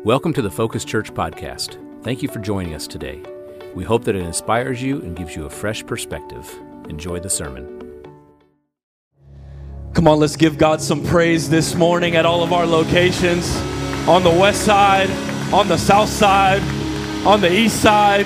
Welcome to the Focus Church podcast. Thank you for joining us today. We hope that it inspires you and gives you a fresh perspective. Enjoy the sermon. Come on, let's give God some praise this morning at all of our locations, on the west side, on the south side, on the east side.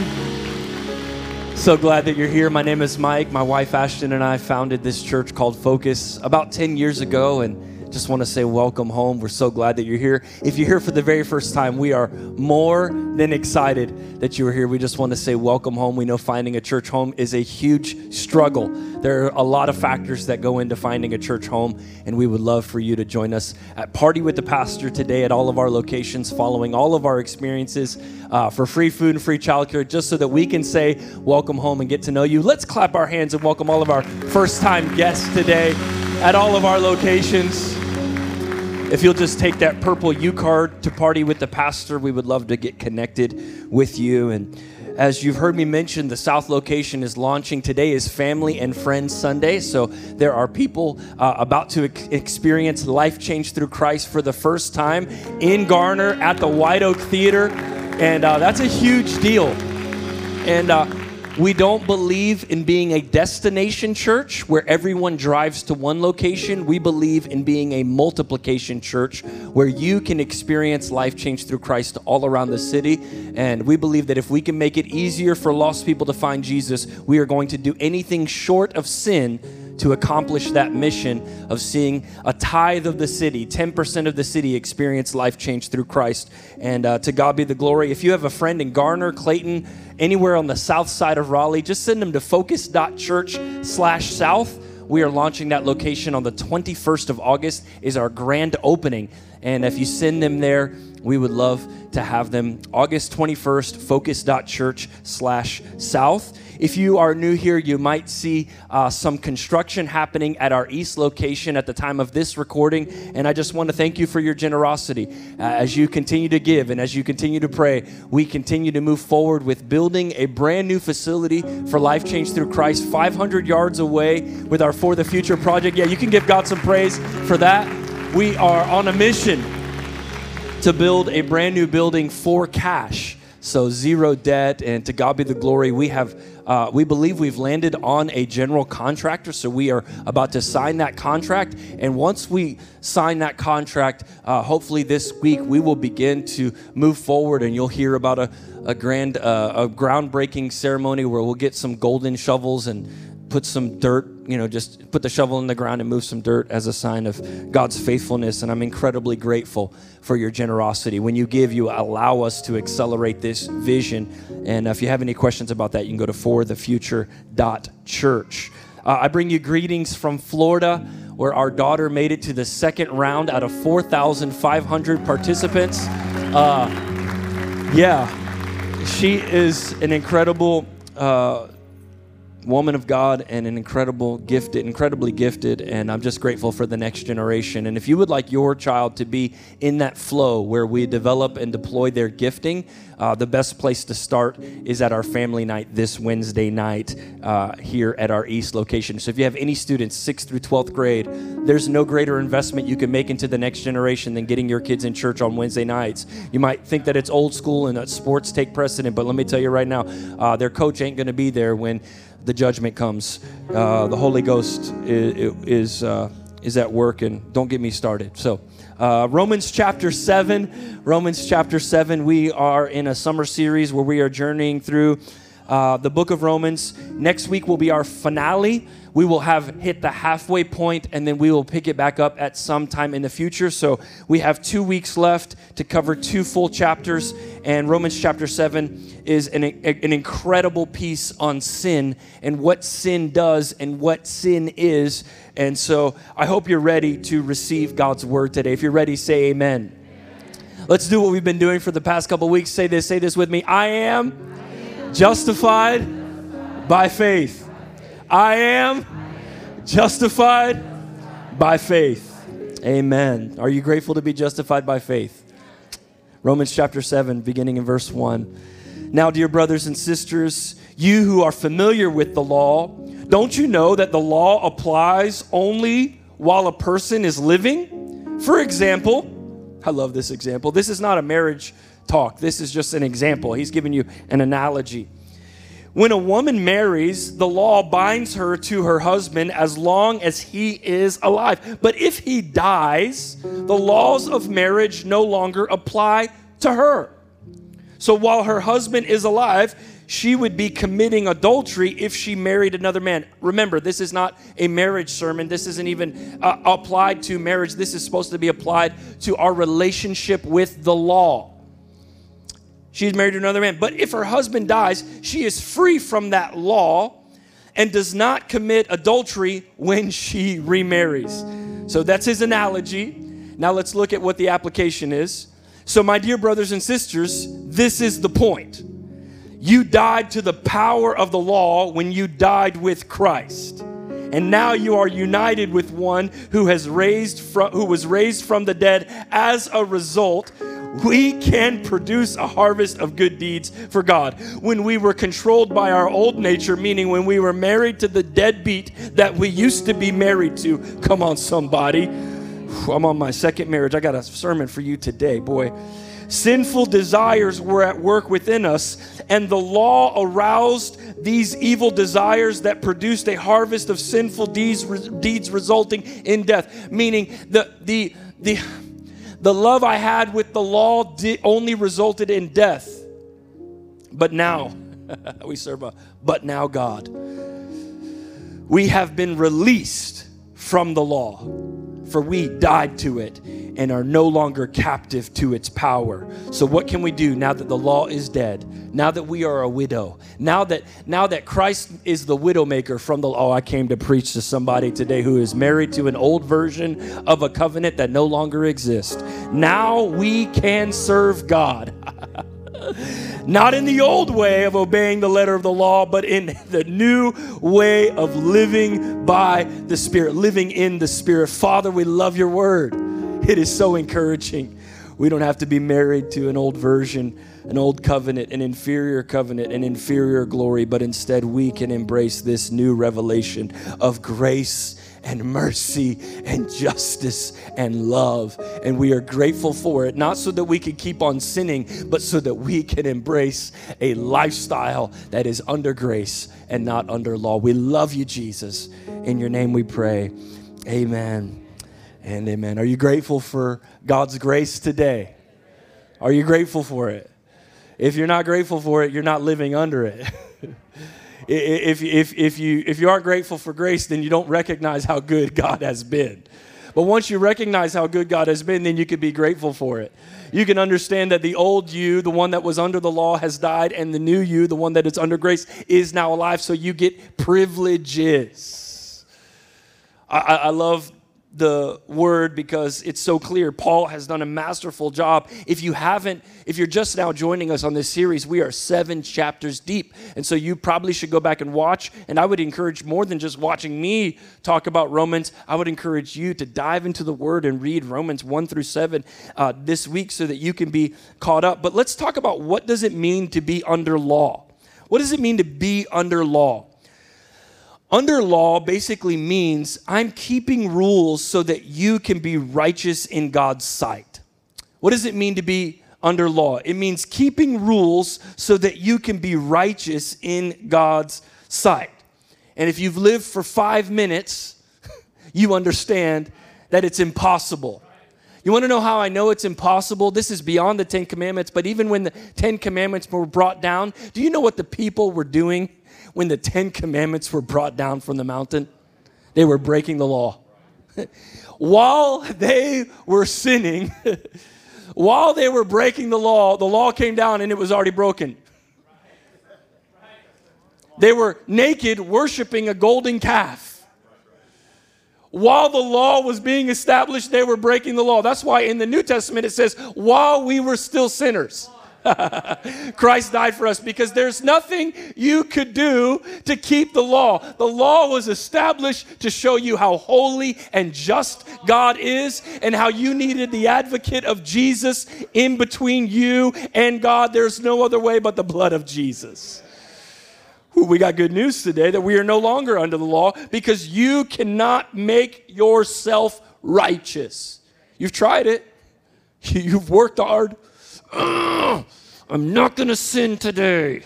So glad that you're here. My name is Mike. My wife Ashton and I founded this church called Focus about 10 years ago, and just want to say welcome home. We're so glad that you're here. If you're here for the very first time, we are more than excited that you are here. We just want to say welcome home. We know finding a church home is a huge struggle. There are a lot of factors that go into finding a church home, and we would love for you to join us at Party with the Pastor today at all of our locations, following all of our experiences for free food and free childcare, just so that we can say welcome home and get to know you. Let's clap our hands and welcome all of our first-time guests today at all of our locations. If you'll just take that purple U card to Party with the Pastor, we would love to get connected with you. And as you've heard me mention, the South location is launching. Today is Family and Friends Sunday, so there are people about to experience life change through Christ for the first time in Garner at the White Oak Theater, and that's a huge deal. And we don't believe in being a destination church where everyone drives to one location. We believe in being a multiplication church where you can experience life change through Christ all around the city. And we believe that if we can make it easier for lost people to find Jesus, we are going to do anything short of sin to accomplish that mission of seeing a tithe of the city, 10% of the city, experience life change through Christ. And to God be the glory. If you have a friend in Garner, Clayton, anywhere on the south side of Raleigh, just send them to focus.church/south. We are launching that location on the 21st of August is our grand opening. And if you send them there, we would love to have them. August 21st, focus.church/south. If you are new here, you might see some construction happening at our east location at the time of this recording. And I just want to thank you for your generosity. As you continue to give and as you continue to pray, we continue to move forward with building a brand new facility for Life Change Through Christ, 500 yards away with our For the Future project. Yeah, you can give God some praise for that. We are on a mission to build a brand new building for cash. So zero debt, and to God be the glory. We believe we've landed on a general contractor, so we are about to sign that contract. And once we sign that contract, hopefully this week we will begin to move forward, and you'll hear about a groundbreaking ceremony where we'll get some golden shovels and put some dirt, just put the shovel in the ground and move some dirt as a sign of God's faithfulness. And I'm incredibly grateful for your generosity. When you give, you allow us to accelerate this vision. And if you have any questions about that, you can go to forthefuture.church. I bring you greetings from Florida, where our daughter made it to the second round out of 4,500 participants. She is an incredible woman of God and incredibly gifted, and I'm just grateful for the next generation. And if you would like your child to be in that flow where we develop and deploy their gifting, the best place to start is at our family night this Wednesday night here at our East location. So if you have any students, 6th through 12th grade, there's no greater investment you can make into the next generation than getting your kids in church on Wednesday nights. You might think that it's old school and that sports take precedent, but let me tell you right now, their coach ain't going to be there when the judgment comes. The Holy Ghost is at work, and don't get me started. So Romans chapter 7, we are in a summer series where we are journeying through the book of Romans. Next week will be our finale. We will have hit the halfway point, and then we will pick it back up at some time in the future. So we have 2 weeks left to cover 2 full chapters, and Romans chapter 7 is an incredible piece on sin and what sin does and what sin is. And so I hope you're ready to receive God's word today. If you're ready, say amen. Let's do what we've been doing for the past couple weeks. Say this with me. I am justified by faith. I am justified by faith. Amen. Are you grateful to be justified by faith? Romans chapter 7, beginning in verse 1. Now, dear brothers and sisters, you who are familiar with the law, don't you know that the law applies only while a person is living? For example, I love this example. This is not a marriage talk. This is just an example. He's giving you an analogy. When a woman marries, the law binds her to her husband as long as he is alive. But if he dies, the laws of marriage no longer apply to her. So while her husband is alive, she would be committing adultery if she married another man. Remember, this is not a marriage sermon. This isn't even applied to marriage. This is supposed to be applied to our relationship with the law. She's married to another man. But if her husband dies, she is free from that law and does not commit adultery when she remarries. So that's his analogy. Now let's look at what the application is. So my dear brothers and sisters, this is the point. You died to the power of the law when you died with Christ. And now you are united with one who was raised from the dead. As a result, we can produce a harvest of good deeds for God. When we were controlled by our old nature, meaning when we were married to the deadbeat that we used to be married to. Come on, somebody. I'm on my second marriage. I got a sermon for you today, boy. Sinful desires were at work within us, and the law aroused these evil desires that produced a harvest of sinful deeds resulting in death. Meaning the love I had with the law only resulted in death. But now, we serve a but now God. We have been released from the law, for we died to it and are no longer captive to its power. So what can we do now that the law is dead? Now that we are a widow? Now that Christ is the widow maker from the law? I came to preach to somebody today who is married to an old version of a covenant that no longer exists. Now we can serve God. Not in the old way of obeying the letter of the law, but in the new way of living by the Spirit, living in the Spirit. Father, we love your word. It is so encouraging. We don't have to be married to an old version, an old covenant, an inferior glory, but instead we can embrace this new revelation of grace and mercy and justice and love. And we are grateful for it, not so that we can keep on sinning, but so that we can embrace a lifestyle that is under grace and not under law. We love you, Jesus. In your name we pray. Amen and amen. Are you grateful for God's grace today? Are you grateful for it? If you're not grateful for it, you're not living under it. If you aren't grateful for grace, then you don't recognize how good God has been. But once you recognize how good God has been, then you can be grateful for it. You can understand that the old you, the one that was under the law, has died, and the new you, the one that is under grace, is now alive. So you get privileges. I love the word because it's so clear. Paul has done a masterful job. If you're just now joining us on this series, we are 7 chapters deep. And so you probably should go back and watch. And I would encourage, more than just watching me talk about Romans, I would encourage you to dive into the word and read Romans 1 through 7 this week so that you can be caught up. But let's talk about, what does it mean to be under law? What does it mean to be under law? Under law basically means I'm keeping rules so that you can be righteous in God's sight. What does it mean to be under law? It means keeping rules so that you can be righteous in God's sight. And if you've lived for 5 minutes, you understand that it's impossible. You want to know how I know it's impossible? This is beyond the 10 Commandments, but even when the 10 Commandments were brought down, do you know what the people were doing when the 10 Commandments were brought down from the mountain? They were breaking the law. While they were sinning, while they were breaking the law came down and it was already broken. They were naked worshiping a golden calf. While the law was being established, they were breaking the law. That's why in the New Testament it says, while we were still sinners, Christ died for us, because there's nothing you could do to keep the law. The law was established to show you how holy and just God is and how you needed the advocate of Jesus in between you and God. There's no other way but the blood of Jesus. We got good news today that we are no longer under the law, because you cannot make yourself righteous. You've tried it. You've worked hard. I'm not going to sin today.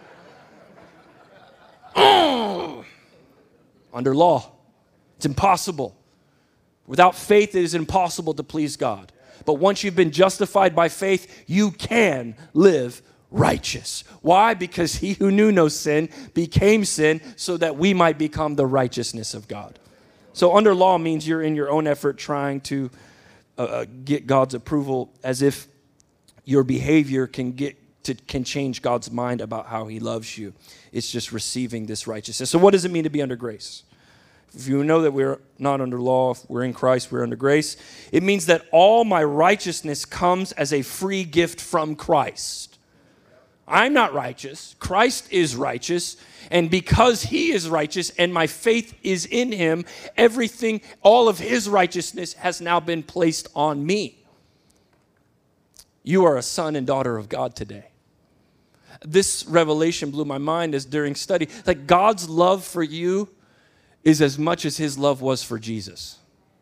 Under law, it's impossible. Without faith, it is impossible to please God. But once you've been justified by faith, you can live righteous. Why? Because he who knew no sin became sin so that we might become the righteousness of God. So under law means you're in your own effort trying to get God's approval, as if your behavior can change God's mind about how he loves you. It's just receiving this righteousness. So what does it mean to be under grace? If you know that we're not under law, if we're in Christ, we're under grace. It means that all my righteousness comes as a free gift from Christ. I'm not righteous. Christ is righteous. And because he is righteous and my faith is in him, everything, all of his righteousness has now been placed on me. You are a son and daughter of God today. This revelation blew my mind as during study. Like, God's love for you is as much as his love was for Jesus.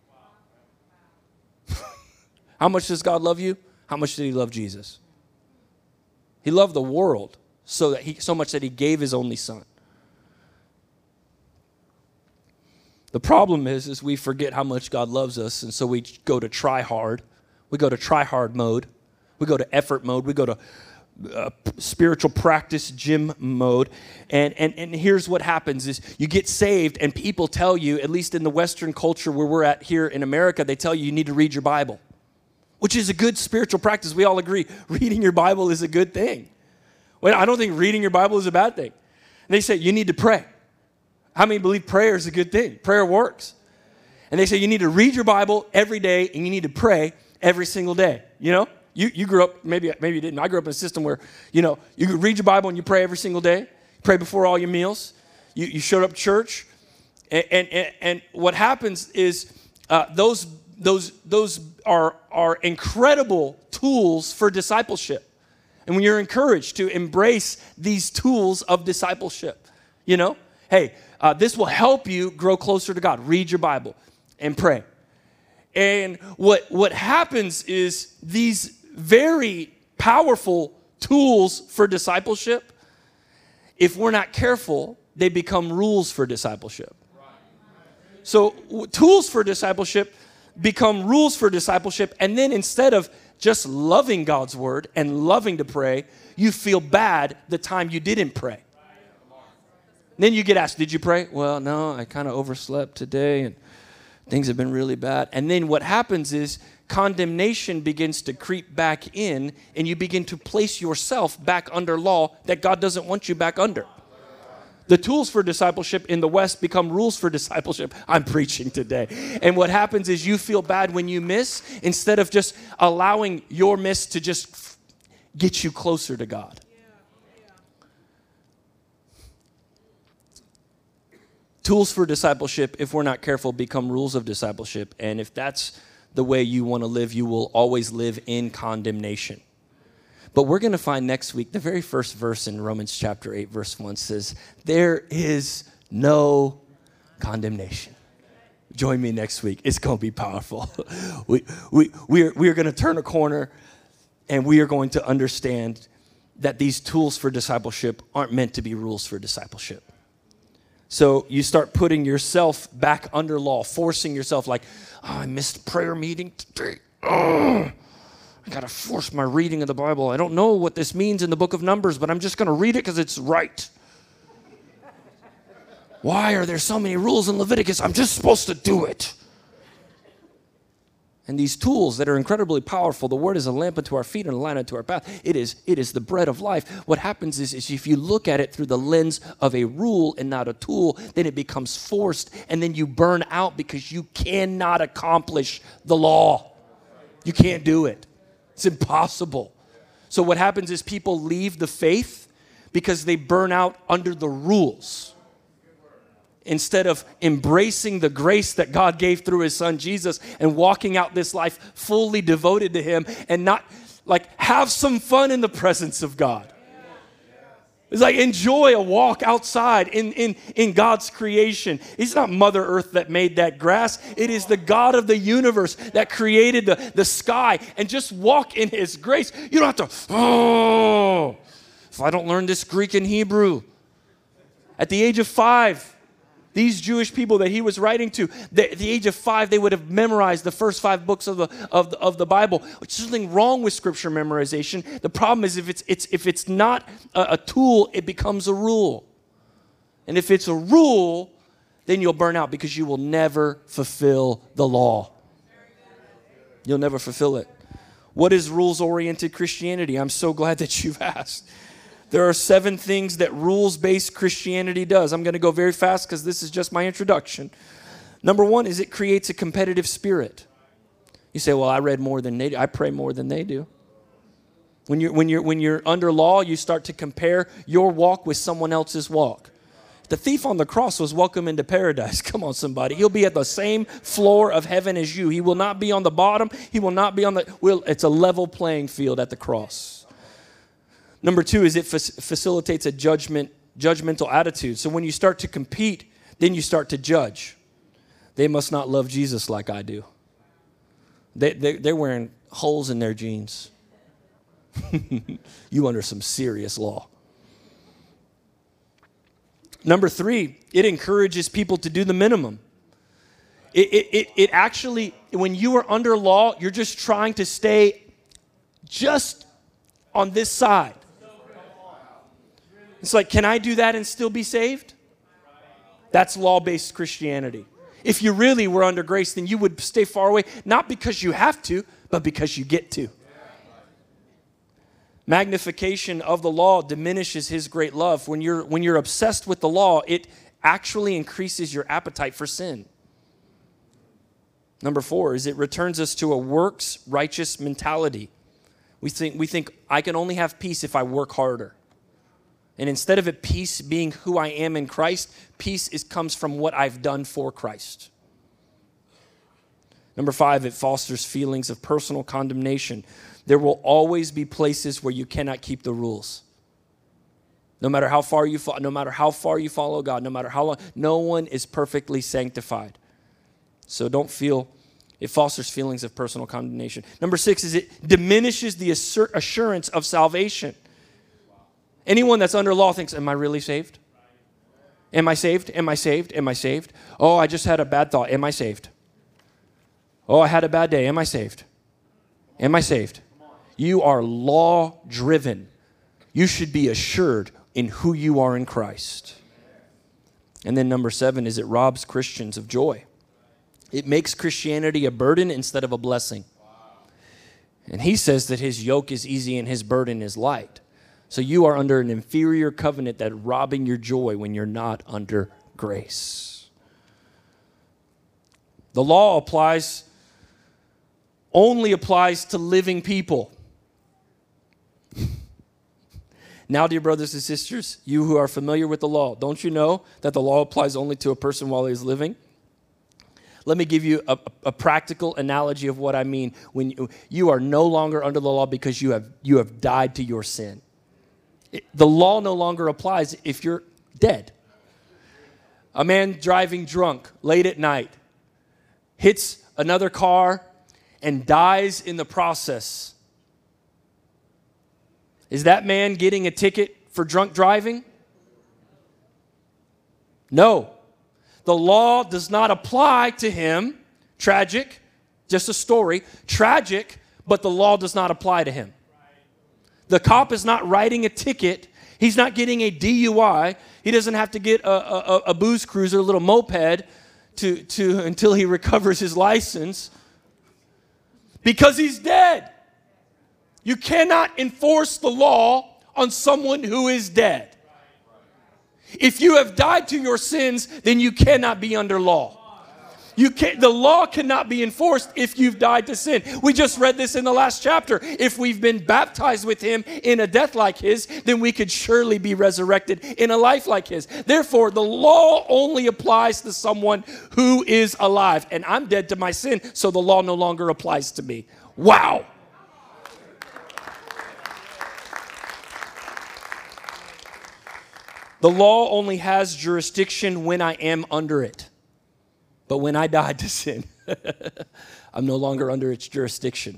How much does God love you? How much did he love Jesus? He loved the world so much that he gave his only son. The problem is we forget how much God loves us, and so we go to try hard. We go to try hard mode. We go to effort mode. We go to spiritual practice gym mode. And here's what happens is you get saved, and people tell you, at least in the Western culture where we're at here in America, they tell you need to read your Bible, which is a good spiritual practice. We all agree reading your Bible is a good thing. Well, I don't think reading your Bible is a bad thing. And they say you need to pray. How many believe prayer is a good thing? Prayer works. And they say you need to read your Bible every day, and you need to pray every single day. You know, you grew up, maybe you didn't. I grew up in a system where, you know, you could read your Bible and you pray every single day. You pray before all your meals. You showed up to church. And what happens is those are incredible tools for discipleship. And when you're encouraged to embrace these tools of discipleship, you know, hey, this will help you grow closer to God. Read your Bible and pray. And what happens is these very powerful tools for discipleship, if we're not careful, they become rules for discipleship. So tools for discipleship become rules for discipleship, and then instead of just loving God's word and loving to pray, you feel bad the time you didn't pray. Then you get asked, did you pray? Well, no, I kind of overslept today and things have been really bad. And then what happens is condemnation begins to creep back in, and you begin to place yourself back under law that God doesn't want you back under. The tools for discipleship in the West become rules for discipleship. I'm preaching today. And what happens is you feel bad when you miss, instead of just allowing your miss to just get you closer to God. Tools for discipleship, if we're not careful, become rules of discipleship. And if that's the way you want to live, you will always live in condemnation. But we're going to find next week, the very first verse in Romans chapter 8, verse 1 says, there is no condemnation. Join me next week. It's going to be powerful. We are going to turn a corner, and we are going to understand that these tools for discipleship aren't meant to be rules for discipleship. So you start putting yourself back under law, forcing yourself like, oh, I missed prayer meeting today. Oh, I got to force my reading of the Bible. I don't know what this means in the book of Numbers, but I'm just going to read it because it's right. Why are there so many rules in Leviticus? I'm just supposed to do it. And these tools that are incredibly powerful, the word is a lamp unto our feet and a light unto our path. It is the bread of life. What happens is if you look at it through the lens of a rule and not a tool, then it becomes forced, and then you burn out because you cannot accomplish the law. You can't do it. It's impossible. So what happens is people leave the faith because they burn out under the rules, instead of embracing the grace that God gave through his son Jesus and walking out this life fully devoted to him, and not like have some fun in the presence of God. It's like enjoy a walk outside in God's creation. It's not Mother Earth that made that grass. It is the God of the universe that created the sky. And just walk in his grace. You don't have to, if I don't learn this Greek and Hebrew. At the age of 5, these Jewish people that he was writing to, at the age of 5, they would have memorized the first 5 books of the Bible. There's something wrong with scripture memorization. The problem is if it's not a tool, it becomes a rule. And if it's a rule, then you'll burn out because you will never fulfill the law. You'll never fulfill it. What is rules-oriented Christianity? I'm so glad that you've asked. There are 7 things that rules-based Christianity does. I'm going to go very fast because this is just my introduction. Number 1 is it creates a competitive spirit. You say, well, I read more than they do. I pray more than they do. When you're under law, you start to compare your walk with someone else's walk. The thief on the cross was welcome into paradise. Come on, somebody. He'll be at the same floor of heaven as you. He will not be on the bottom. He will not be on the... It's a level playing field at the cross. Number 2 is it facilitates a judgmental attitude. So when you start to compete, then you start to judge. They must not love Jesus like I do. They're wearing holes in their jeans. You under some serious law. Number 3, it encourages people to do the minimum. It actually, when you are under law, you're just trying to stay just on this side. It's like, can I do that and still be saved? That's law-based Christianity. If you really were under grace, then you would stay far away, not because you have to, but because you get to. Magnification of the law diminishes his great love. When you're obsessed with the law, it actually increases your appetite for sin. Number 4 is it returns us to a works righteous mentality. We think I can only have peace if I work harder. And instead of it peace being who I am in Christ, peace comes from what I've done for Christ. Number 5, it fosters feelings of personal condemnation. There will always be places where you cannot keep the rules. No matter how far you follow God, no matter how long, no one is perfectly sanctified. So don't feel, it fosters feelings of personal condemnation. Number 6 is it diminishes the assurance of salvation. Anyone that's under law thinks, am I really saved? Am I saved? Am I saved? Am I saved? Oh, I just had a bad thought. Am I saved? Oh, I had a bad day. Am I saved? Am I saved? You are law-driven. You should be assured in who you are in Christ. And then number 7 is it robs Christians of joy. It makes Christianity a burden instead of a blessing. And he says that his yoke is easy and his burden is light. So you are under an inferior covenant that's robbing your joy when you're not under grace. The law only applies to living people. Now, dear brothers and sisters, you who are familiar with the law, don't you know that the law applies only to a person while he is living? Let me give you a practical analogy of what I mean. When you are no longer under the law because you have died to your sin. The law no longer applies if you're dead. A man driving drunk late at night hits another car and dies in the process. Is that man getting a ticket for drunk driving? No. The law does not apply to him. Tragic, just a story. Tragic, but the law does not apply to him. The cop is not writing a ticket. He's not getting a DUI. He doesn't have to get a booze cruiser, a little moped, until he recovers his license. Because he's dead. You cannot enforce the law on someone who is dead. If you have died to your sins, then you cannot be under law. The law cannot be enforced if you've died to sin. We just read this in the last chapter. If we've been baptized with him in a death like his, then we could surely be resurrected in a life like his. Therefore, the law only applies to someone who is alive. And I'm dead to my sin, so the law no longer applies to me. Wow. The law only has jurisdiction when I am under it. But when I died to sin, I'm no longer under its jurisdiction.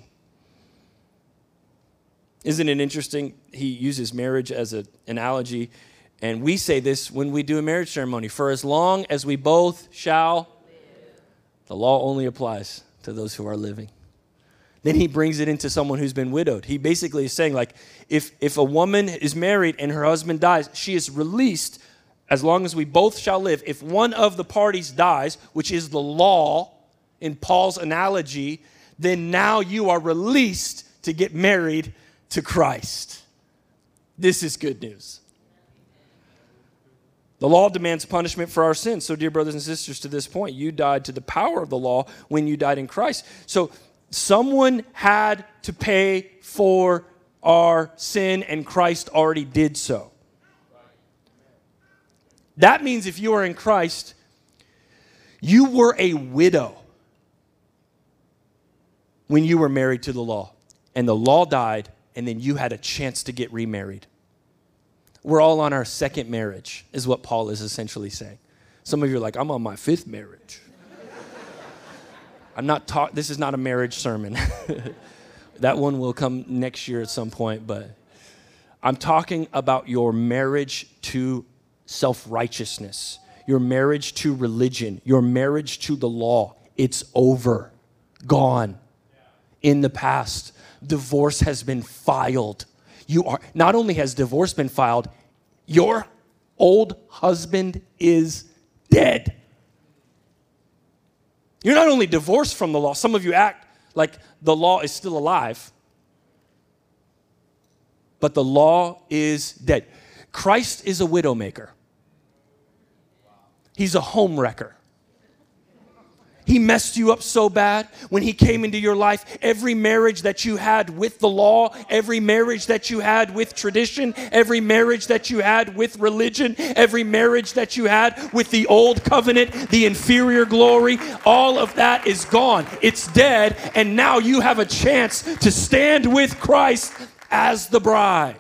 Isn't it interesting? He uses marriage as an analogy, and we say this when we do a marriage ceremony. For as long as we both shall live. The law only applies to those who are living. Then he brings it into someone who's been widowed. He basically is saying, like, if a woman is married and her husband dies, she is released as long as we both shall live. If one of the parties dies, which is the law in Paul's analogy, then now you are released to get married to Christ. This is good news. The law demands punishment for our sins. So, dear brothers and sisters, to this point, you died to the power of the law when you died in Christ. So, someone had to pay for our sin, and Christ already did so. That means if you are in Christ, you were a widow when you were married to the law. And the law died, and then you had a chance to get remarried. We're all on our second marriage, is what Paul is essentially saying. Some of you are like, I'm on my fifth marriage. This is not a marriage sermon. That one will come next year at some point, but I'm talking about your marriage to self-righteousness, your marriage to religion, your marriage to the law. It's over, gone, in the past. Divorce has been filed. Not only has divorce been filed, your old husband is dead. You're not only divorced from the law. Some of you act like the law is still alive, but the law is dead. Christ is a widow maker. He's a home wrecker. He messed you up so bad when he came into your life. Every marriage that you had with the law, every marriage that you had with tradition, every marriage that you had with religion, every marriage that you had with the old covenant, the inferior glory, all of that is gone. It's dead, and now you have a chance to stand with Christ as the bride.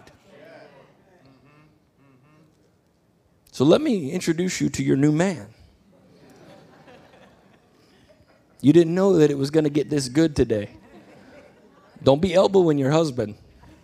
So let me introduce you to your new man. You didn't know that it was going to get this good today. Don't be elbowing your husband.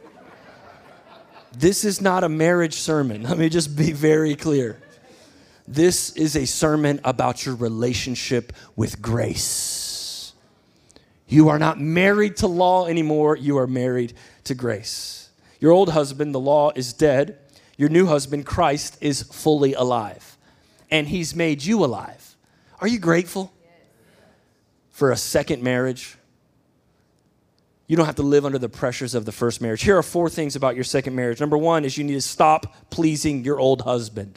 This is not a marriage sermon. Let me just be very clear. This is a sermon about your relationship with grace. You are not married to law anymore. You are married to grace. Your old husband, the law, is dead. Your new husband, Christ, is fully alive. And he's made you alive. Are you grateful for a second marriage? You don't have to live under the pressures of the first marriage. Here are 4 things about your second marriage. Number 1 is you need to stop pleasing your old husband.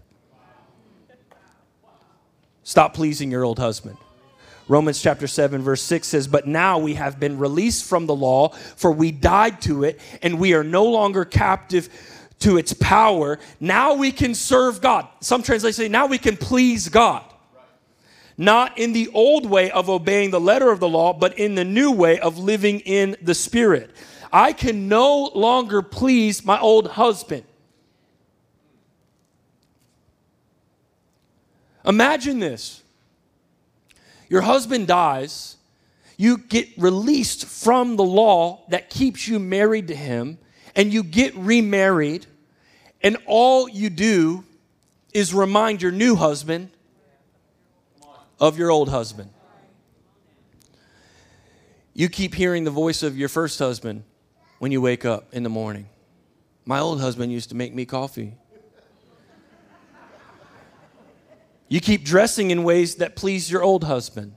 Stop pleasing your old husband. Romans chapter 7 verse 6 says, "But now we have been released from the law, for we died to it, and we are no longer captive to its power. Now we can serve God." Some translations say, now we can please God. Not in the old way of obeying the letter of the law, but in the new way of living in the Spirit. I can no longer please my old husband. Imagine this. Your husband dies. You get released from the law that keeps you married to him, and you get remarried, and all you do is remind your new husband of your old husband. You keep hearing the voice of your first husband when you wake up in the morning. My old husband used to make me coffee. You keep dressing in ways that please your old husband.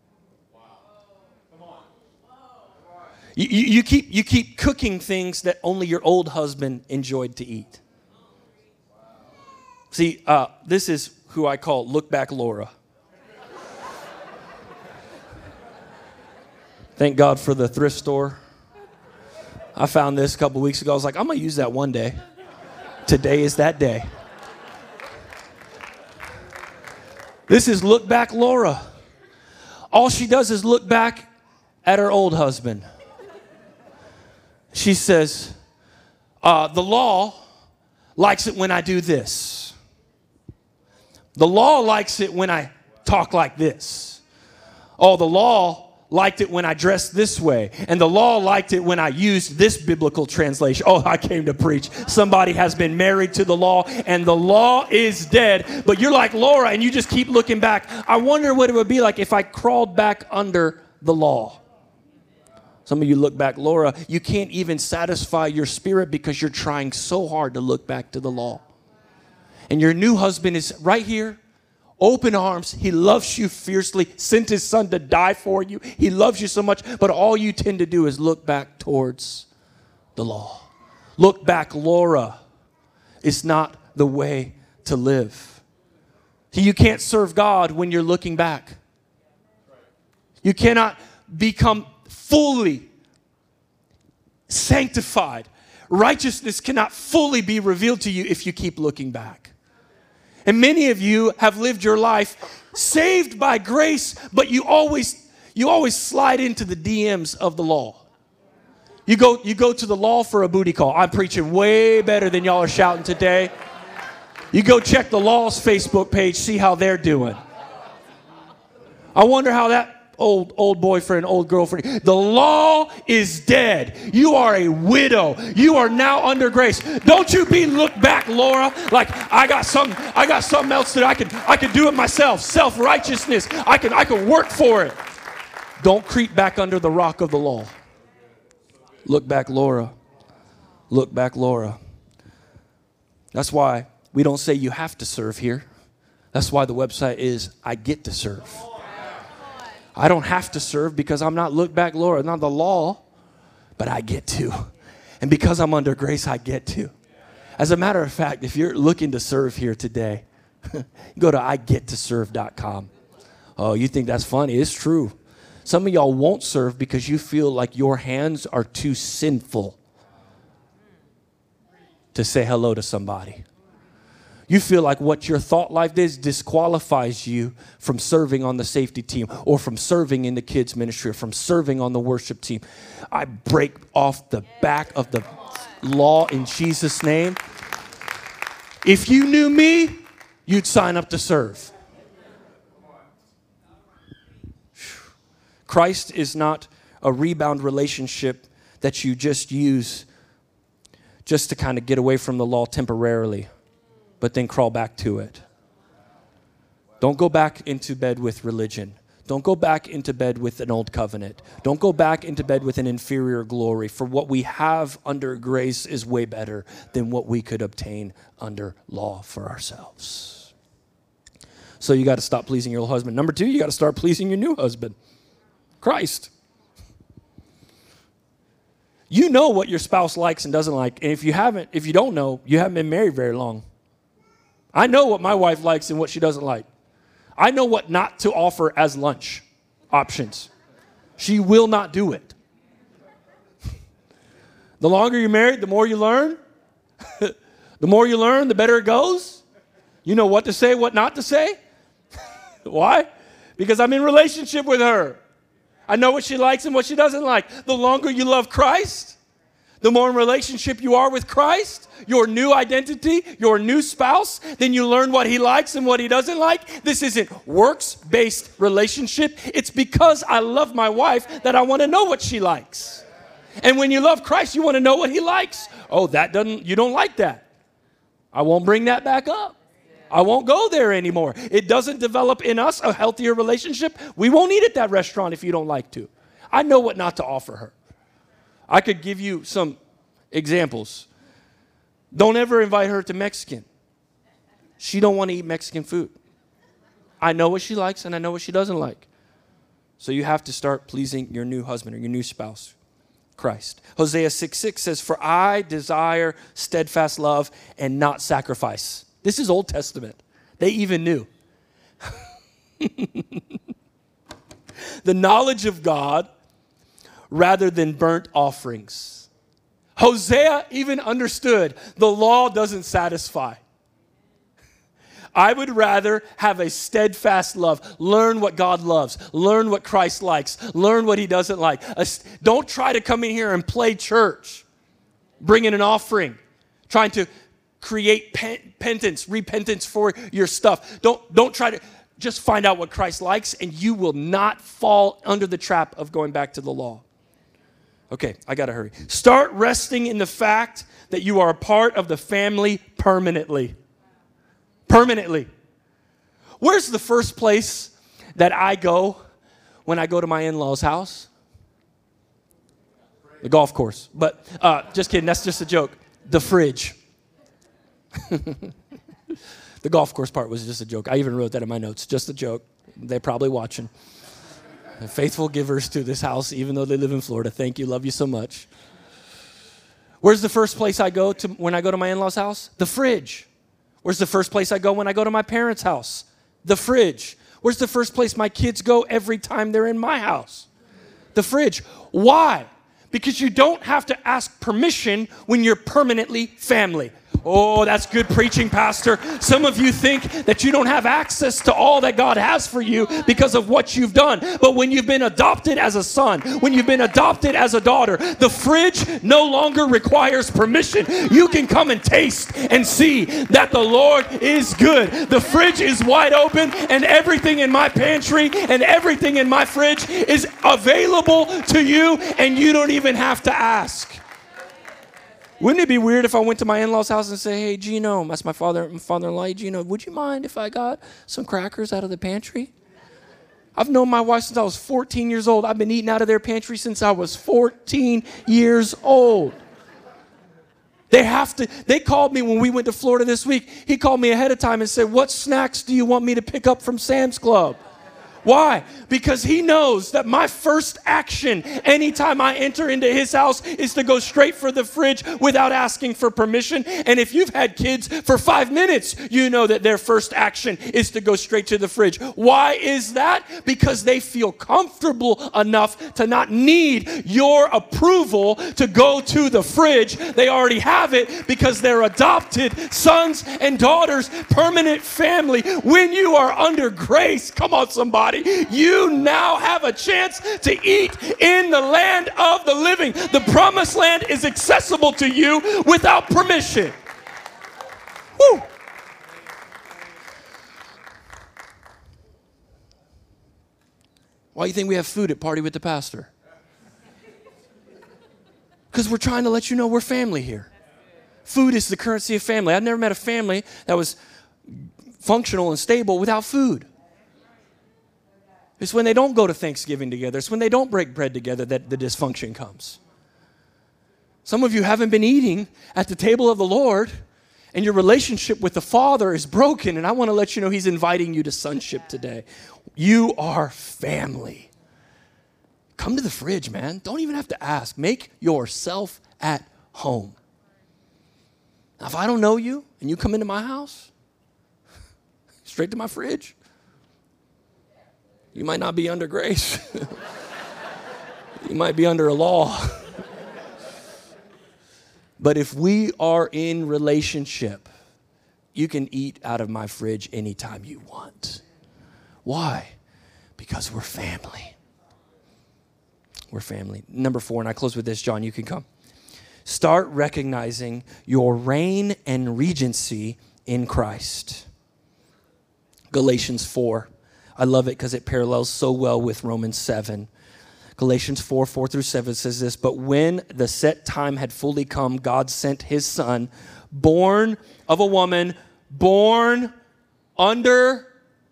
You keep cooking things that only your old husband enjoyed to eat. See, this is who I call Look Back Laura. Thank God for the thrift store. I found this a couple weeks ago. I was like, I'm going to use that one day. Today is that day. This is Look Back Laura. All she does is look back at her old husband. She says, the law likes it when I do this. The law likes it when I talk like this. Oh, the law liked it when I dressed this way. And the law liked it when I used this biblical translation. Oh, I came to preach. Somebody has been married to the law, and the law is dead. But you're like Laura, and you just keep looking back. I wonder what it would be like if I crawled back under the law. Some of you look back, Laura, you can't even satisfy your spirit because you're trying so hard to look back to the law. And your new husband is right here, open arms. He loves you fiercely, sent his son to die for you. He loves you so much, but all you tend to do is look back towards the law. Look back, Laura. It's not the way to live. You can't serve God when you're looking back. You cannot become fully sanctified. Righteousness cannot fully be revealed to you if you keep looking back. And many of you have lived your life saved by grace, but you always slide into the DMs of the law. You go to the law for a booty call. I'm preaching way better than y'all are shouting today. You go check the law's Facebook page, see how they're doing. I wonder how that old boyfriend, old girlfriend. The law is dead. You are a widow. You are now under grace. Don't you be look back, Laura, like I got something else that I can do it myself. Self-righteousness. I can work for it. Don't creep back under the rock of the law. Look back, Laura. Look back, Laura. That's why we don't say you have to serve here. That's why the website is I get to serve. I don't have to serve because I'm not look back, Laura, not the law, but I get to. And because I'm under grace, I get to. As a matter of fact, if you're looking to serve here today, go to igettoserve.com. Oh, you think that's funny? It's true. Some of y'all won't serve because you feel like your hands are too sinful to say hello to somebody. You feel like what your thought life is disqualifies you from serving on the safety team or from serving in the kids ministry or from serving on the worship team. I break off the back of the law in Jesus' name. If you knew me, you'd sign up to serve. Christ is not a rebound relationship that you just use just to kind of get away from the law temporarily, but then crawl back to it. Don't go back into bed with religion. Don't go back into bed with an old covenant. Don't go back into bed with an inferior glory. For what we have under grace is way better than what we could obtain under law for ourselves. So you got to stop pleasing your old husband. Number 2, you got to start pleasing your new husband, Christ. You know what your spouse likes and doesn't like. And if you don't know, you haven't been married very long. I know what my wife likes and what she doesn't like. I know what not to offer as lunch options. She will not do it. The longer you're married, the more you learn. The more you learn, the better it goes. You know what to say, what not to say. Why? Because I'm in relationship with her. I know what she likes and what she doesn't like. The longer you love Christ, the more in relationship you are with Christ, your new identity, your new spouse, then you learn what he likes and what he doesn't like. This isn't works-based relationship. It's because I love my wife that I want to know what she likes. And when you love Christ, you want to know what he likes. Oh, you don't like that. I won't bring that back up. I won't go there anymore. It doesn't develop in us a healthier relationship. We won't eat at that restaurant if you don't like to. I know what not to offer her. I could give you some examples. Don't ever invite her to Mexican. She don't want to eat Mexican food. I know what she likes and I know what she doesn't like. So you have to start pleasing your new husband or your new spouse, Christ. Hosea 6:6 says, "For I desire steadfast love and not sacrifice." This is Old Testament. They even knew. The knowledge of God rather than burnt offerings. Hosea even understood the law doesn't satisfy. I would rather have a steadfast love. Learn what God loves. Learn what Christ likes. Learn what he doesn't like. Don't try to come in here and play church. Bring in an offering. Trying to create repentance for your stuff. Don't try to, just find out what Christ likes, and you will not fall under the trap of going back to the law. Okay, I got to hurry. Start resting in the fact that you are a part of the family permanently. Permanently. Where's the first place that I go when I go to my in-laws' house? The golf course. But just kidding, that's just a joke. The fridge. The golf course part was just a joke. I even wrote that in my notes. Just a joke. They're probably watching. Faithful givers to this house, even though they live in Florida. Thank you. Love you so much. Where's the first place I go to when I go to my in-laws' house? The fridge. Where's the first place I go when I go to my parents' house? The fridge. Where's the first place my kids go every time they're in my house? The fridge. Why? Because you don't have to ask permission when you're permanently family. Oh, that's good preaching, Pastor. Some of you think that you don't have access to all that God has for you because of what you've done. But when you've been adopted as a son, when you've been adopted as a daughter, the fridge no longer requires permission. You can come and taste and see that the Lord is good. The fridge is wide open, and everything in my pantry and everything in my fridge is available to you, and you don't even have to ask. Wouldn't it be weird if I went to my in-laws' house and say, hey, Gino, that's my father-in-law, hey, Gino, would you mind if I got some crackers out of the pantry? I've known my wife since I was 14 years old. I've been eating out of their pantry since I was 14 years old. They called me when we went to Florida this week. He called me ahead of time and said, what snacks do you want me to pick up from Sam's Club? Why? Because he knows that my first action anytime I enter into his house is to go straight for the fridge without asking for permission. And if you've had kids for 5 minutes, you know that their first action is to go straight to the fridge. Why is that? Because they feel comfortable enough to not need your approval to go to the fridge. They already have it because they're adopted sons and daughters, permanent family. When you are under grace, come on somebody, you now have a chance to eat in the land of the living. The promised land is accessible to you without permission. Woo! Why do you think we have food at Party with the Pastor? Because we're trying to let you know we're family here. Food is the currency of family. I've never met a family that was functional and stable without food. It's when they don't go to Thanksgiving together. It's when they don't break bread together that the dysfunction comes. Some of you haven't been eating at the table of the Lord, and your relationship with the Father is broken, and I want to let you know He's inviting you to sonship today. You are family. Come to the fridge, man. Don't even have to ask. Make yourself at home. Now, if I don't know you, and you come into my house, straight to my fridge, you might not be under grace. You might be under a law. But if we are in relationship, you can eat out of my fridge anytime you want. Why? Because we're family. We're family. Number 4, and I close with this, John, you can come. Start recognizing your reign and regency in Christ. Galatians 4. I love it because it parallels so well with Romans 7. Galatians 4, 4 through 7 says this, but when the set time had fully come, God sent his son, born of a woman, born under.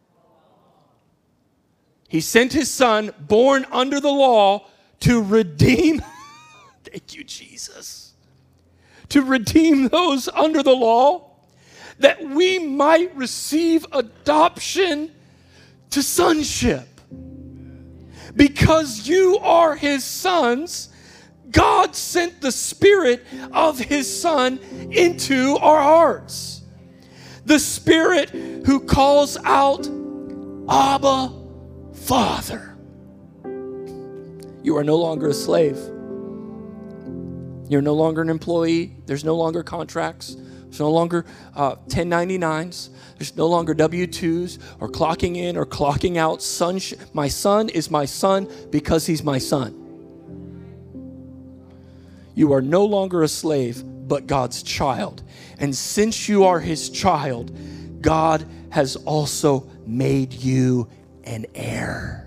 He sent his son, born under the law, to redeem. Thank you, Jesus. To redeem those under the law, that we might receive adoption to sonship. Because you are his sons, God sent the Spirit of his Son into our hearts. The Spirit who calls out, Abba, Father. You are no longer a slave. You're no longer an employee. There's no longer contracts. There's no longer 1099s. There's no longer W-2s or clocking in or clocking out. My son is my son because he's my son. You are no longer a slave, but God's child. And since you are his child, God has also made you an heir.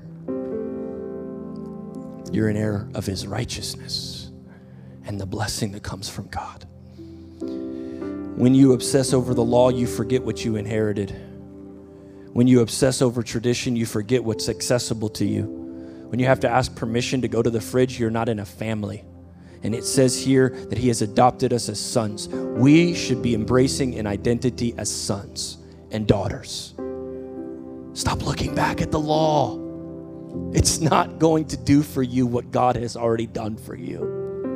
You're an heir of his righteousness and the blessing that comes from God. When you obsess over the law, you forget what you inherited. When you obsess over tradition, you forget what's accessible to you. When you have to ask permission to go to the fridge, you're not in a family. And it says here that he has adopted us as sons. We should be embracing an identity as sons and daughters. Stop looking back at the law. It's not going to do for you what God has already done for you.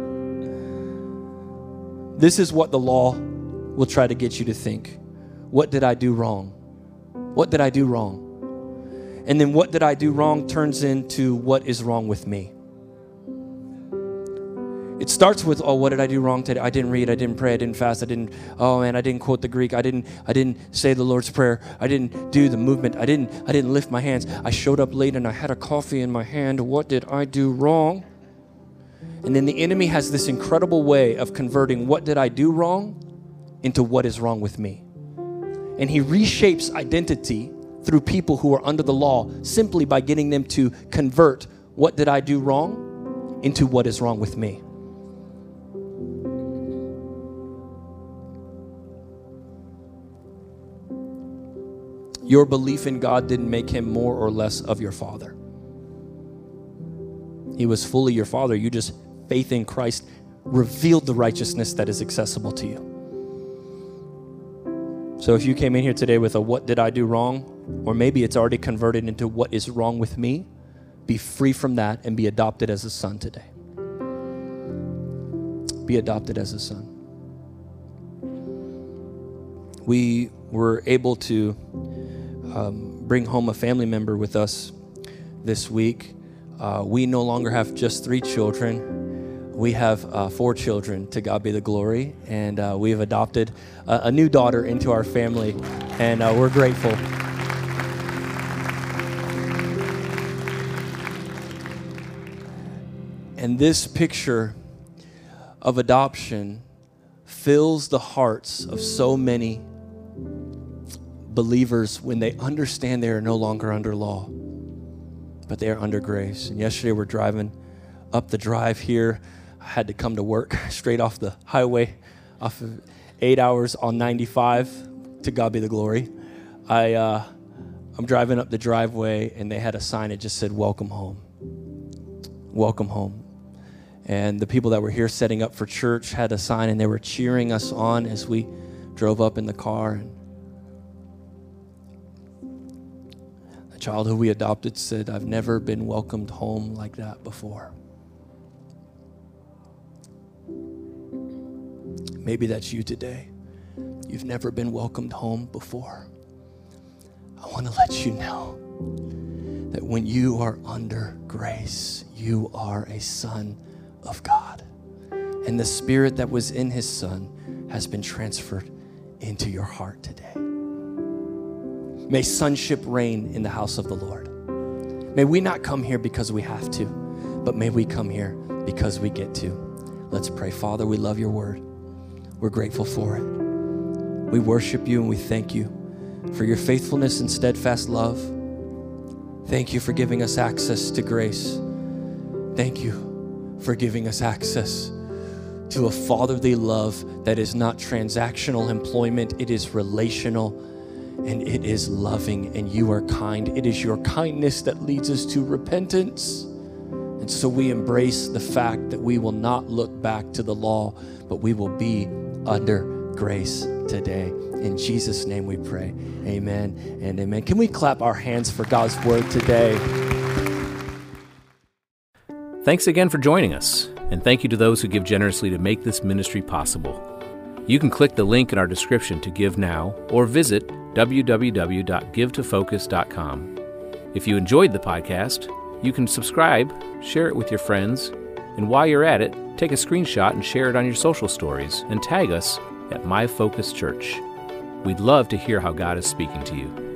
This is what the law will try to get you to think. What did I do wrong? What did I do wrong? And then what did I do wrong turns into what is wrong with me. It starts with, oh, what did I do wrong today? I didn't read, I didn't pray, I didn't fast, I didn't quote the Greek, I didn't say the Lord's Prayer, I didn't do the movement, I didn't lift my hands, I showed up late and I had a coffee in my hand. What did I do wrong? And then the enemy has this incredible way of converting what did I do wrong into what is wrong with me. And he reshapes identity through people who are under the law simply by getting them to convert what did I do wrong into what is wrong with me. Your belief in God didn't make him more or less of your father. He was fully your father. You just, faith in Christ revealed the righteousness that is accessible to you. So if you came in here today with a what did I do wrong, or maybe it's already converted into what is wrong with me, be free from that and be adopted as a son today. Be adopted as a son. We were able to bring home a family member with us this week. We no longer have just 3 children. We have 4 children, to God be the glory. And we've adopted a new daughter into our family, and we're grateful. And this picture of adoption fills the hearts of so many believers when they understand they are no longer under law, but they are under grace. And yesterday we're driving up the drive here. I had to come to work straight off the highway, off of 8 hours on 95. To God be the glory. I'm driving up the driveway, and they had a sign that just said, "Welcome home. Welcome home." And the people that were here setting up for church had a sign, and they were cheering us on as we drove up in the car. And the child who we adopted said, "I've never been welcomed home like that before." Maybe that's you today. You've never been welcomed home before. I want to let you know that when you are under grace, you are a son of God. And the spirit that was in his son has been transferred into your heart today. May sonship reign in the house of the Lord. May we not come here because we have to, but may we come here because we get to. Let's pray. Father, we love your word. We're grateful for it. We worship you and we thank you for your faithfulness and steadfast love. Thank you for giving us access to grace. Thank you for giving us access to a fatherly love that is not transactional employment. It is relational and it is loving, and you are kind. It is your kindness that leads us to repentance. And so we embrace the fact that we will not look back to the law, but we will be under grace today. In Jesus' name we pray. Amen and amen. Can we clap our hands for God's word today? Thanks again for joining us, and thank you to those who give generously to make this ministry possible. You can click the link in our description to give now, or visit www.givetofocus.com. If you enjoyed the podcast, you can subscribe, share it with your friends, and while you're at it, take a screenshot and share it on your social stories and tag us at My Focus Church. We'd love to hear how God is speaking to you.